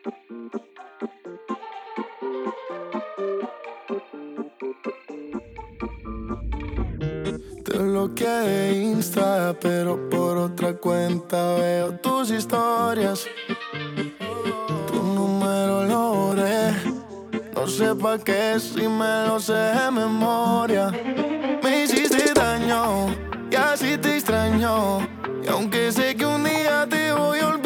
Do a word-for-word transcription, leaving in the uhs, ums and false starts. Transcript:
Te bloqueé de Insta, pero por otra cuenta veo tus historias. Tu número lo borré, no sé pa' qué si me lo sé de memoria. Me hiciste daño y así te extraño, y aunque sé que un día te voy a olvidar,